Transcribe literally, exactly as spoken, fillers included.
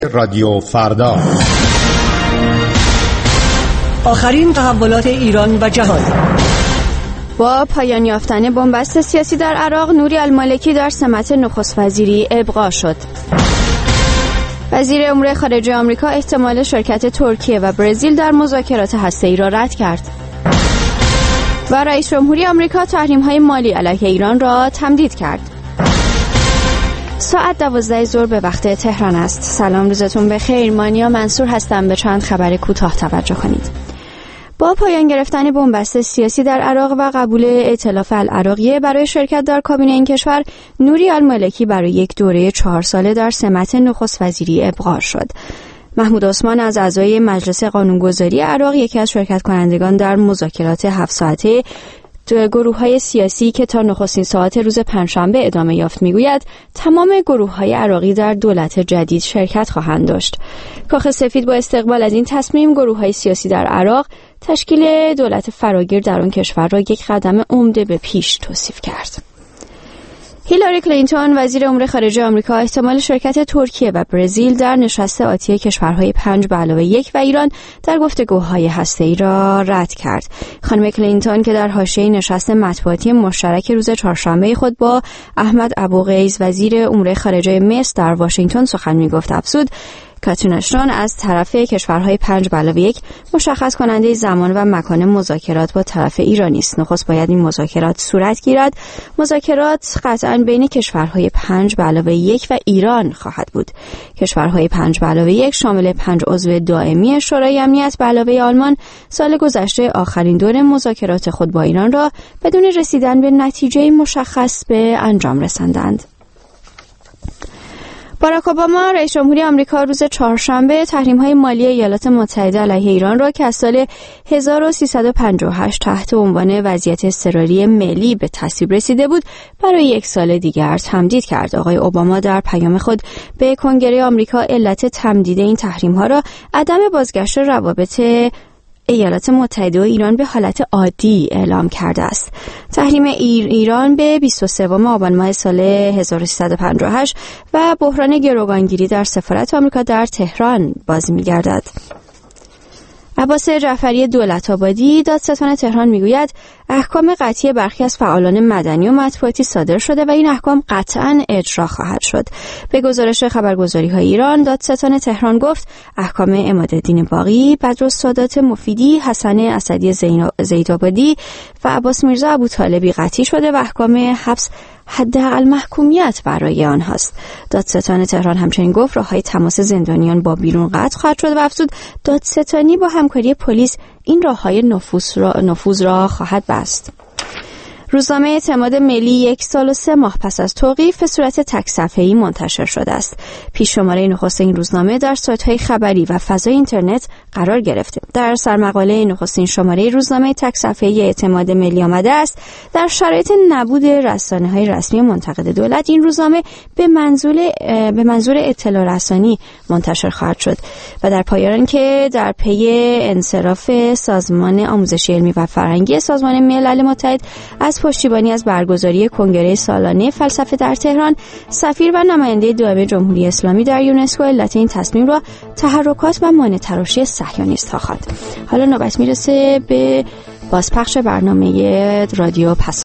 رادیو فردا، آخرین تحولات ایران و جهان. با پایان یافتن بنبست سیاسی در عراق، نوری المالکی در سمت نخست وزیری ابقا شد. وزیر امور خارجه آمریکا احتمال شرکت ترکیه و برزیل در مذاکرات هسته‌ای را رد کرد. و رئیس جمهوری آمریکا تحریم‌های مالی علیه ایران را تمدید کرد. ساعت دوازده ظهر به وقت تهران است. سلام، روزتون بخیر. مانیا منصور هستم. به چند خبر کوتاه توجه کنید. با پایان گرفتن بنبست سیاسی در عراق و قبول ائتلاف العراقیه برای شرکت در کابینه این کشور، نوری المالکی برای یک دوره چهار ساله در سمت نخست وزیری ابقا شد. محمود عثمان از اعضای مجلس قانونگذاری عراق، یکی از شرکت کنندگان در مذاکرات هفت ساعته گروه‌های سیاسی که تا نخستین ساعت روز پنجشنبه ادامه یافت، میگوید تمام گروه‌های عراقی در دولت جدید شرکت خواهند داشت. کاخ سفید با استقبال از این تصمیم گروه‌های سیاسی در عراق تشکیل دولت فراگیر در آن کشور را یک قدم عمده به پیش توصیف کرد. هیلاری کلینتون وزیر امور خارجه آمریکا احتمال شرکت ترکیه و برزیل در نشست آتی کشورهای پنج به علاوه یک و ایران در گفتگوهای هسته‌ای را رد کرد. خانم کلینتون که در حاشیه نشست مطبوعاتی مشترک روز چهارشنبه خود با احمد ابوغیث وزیر امور خارجه مصر در واشنگتن سخن می‌گفت، افزود کاترین اشتون از طرف کشورهای پنج به علاوه یک مشخص کننده زمان و مکان مذاکرات با طرف ایرانی است. نخست باید این مذاکرات صورت گیرد. مذاکرات قطعاً بین کشورهای پنج به علاوه یک و ایران خواهد بود. کشورهای پنج به علاوه یک شامل پنج عضو دائمی شورای امنیت به علاوه آلمان سال گذشته آخرین دور مذاکرات خود با ایران را بدون رسیدن به نتیجه مشخص به انجام رساندند. باراک اوباما رئیس جمهوری آمریکا روز چهارشنبه تحریم‌های مالی ایالات متحده علیه ایران را که از سال هزار و سیصد و پنجاه و هشت تحت عنوان وضعیت اضطراری ملی به تصویب رسیده بود برای یک سال دیگر تمدید کرد. آقای اوباما در پیام خود به کنگره آمریکا علت تمدید این تحریم‌ها را عدم بازگشت روابط ایالات متحده و ایران به حالت عادی اعلام کرده است. تحریم ایر ایران به بیست و سوم آبان ماه سال هزار و سیصد و پنجاه و هشت و بحران گروگانگیری در سفارت آمریکا در تهران باز می‌گردد. عباس جعفری دولت‌آبادی دادستان تهران میگوید احکام قطعی برخی از فعالان مدنی و مطبوعاتی صادر شده و این احکام قطعاً اجرا خواهد شد. به گزارش خبرگزاری‌های ایران، دادستان تهران گفت احکام عمادالدین باقی، بدرالسادات مفیدی، حسن اسدی زیدآبادی و عباس میرزا ابوطالبی قطعی شده و احکام حبس حداقل محکومیت برای آنهاست. دادستان تهران همچنین گفت راههای تماس زندانیان با بیرون قطع خواهد شد و افزود دادستانی با همکاری پلیس این راههای نفوذ را نفوذ را خواهد بست. روزنامه اعتماد ملی یک سال و سه ماه پس از توقیف به صورت تک صفحه‌ای منتشر شده است. پیش شماره نخست این روزنامه در سایت‌های خبری و فضای اینترنت قرار گرفته. در سرمقاله نخستین شماره روزنامه تک صفحه‌ای اعتماد ملی آمده است در شرایط نبود رسانه‌های رسمی منتقد دولت این روزنامه به منظور به منظور اطلاع رسانی منتشر خواهد شد و در پایان که در پی انصراف سازمان آموزشی علمی و فرهنگی سازمان ملل متحد از پشتیبانی از برگزاری کنگره سالانه فلسفه در تهران، سفیر و نماینده دائم جمهوری اسلامی در یونسکو علت این تصمیم را تحرکات و مانع‌تراشی صهیونیست‌ها خواند. حالا نوبت میرسه به بازپخش برنامه رادیو پس